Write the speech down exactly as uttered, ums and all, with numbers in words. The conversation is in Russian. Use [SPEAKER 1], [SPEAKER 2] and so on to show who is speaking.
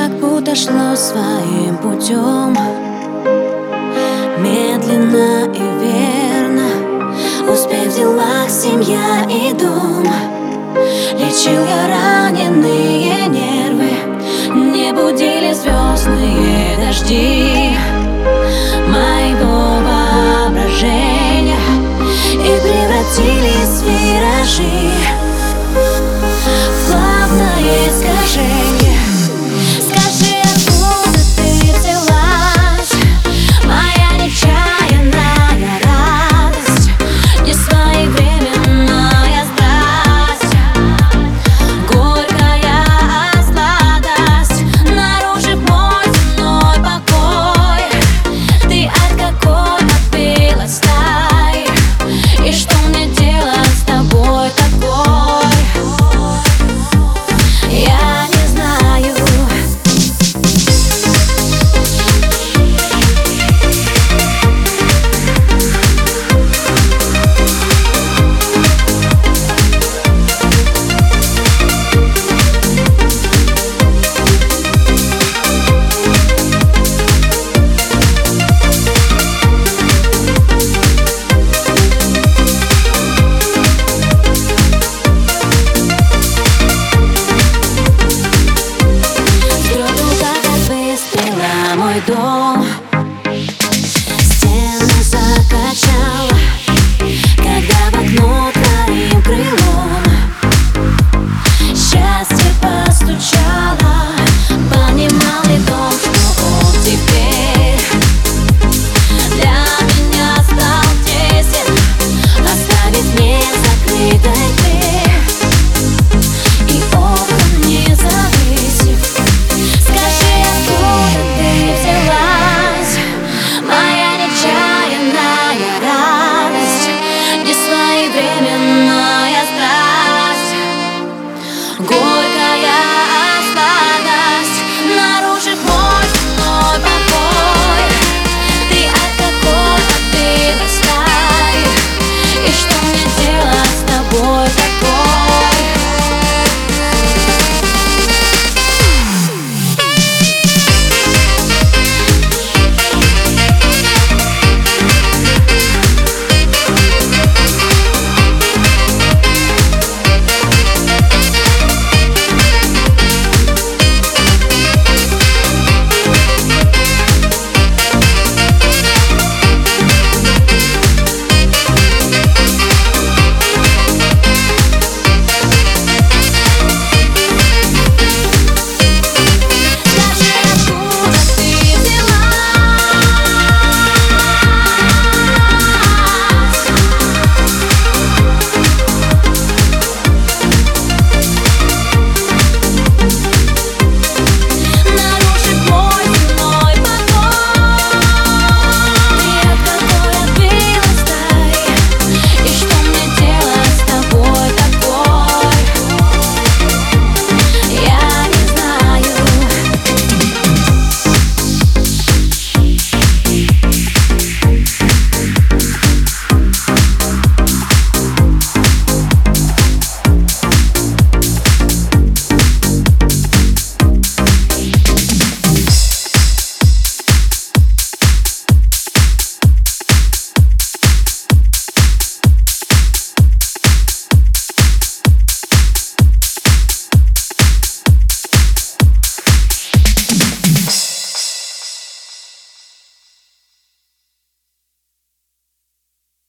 [SPEAKER 1] как будто шло своим путем, медленно и верно, успев в делах семья и дом. Лечил я раненые нервы, не будили звездные дожди моего воображения и превратились в виражи, в плавное искажение. Скажи, откуда ты взялась, моя нечаянная радость, несвоевременная страсть, горькая сладость, нарушив мой земной покой. Ты от какой напилась стаи, и что мне делать с тобой такой? Я не знаю. Мой дом